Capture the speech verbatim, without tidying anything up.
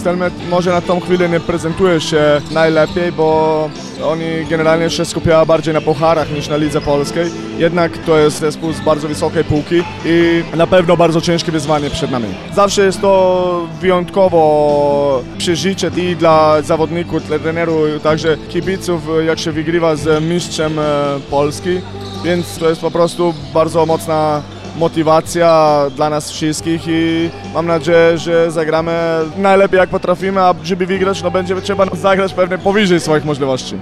Stelmet może na tą chwilę nie prezentuje się najlepiej, bo oni generalnie się skupiają bardziej na pucharach niż na lidze polskiej. Jednak to jest zespół z bardzo wysokiej półki i na pewno bardzo ciężkie wyzwanie przed nami. Zawsze jest to wyjątkowo przeżycie i dla zawodników, dla trenerów, także kibiców, jak się wygrywa z mistrzem Polski, więc to jest po prostu bardzo mocna motywacja dla nas wszystkich i mam nadzieję, że zagramy najlepiej jak potrafimy, a żeby wygrać, no będzie trzeba zagrać pewnie powyżej swoich możliwości.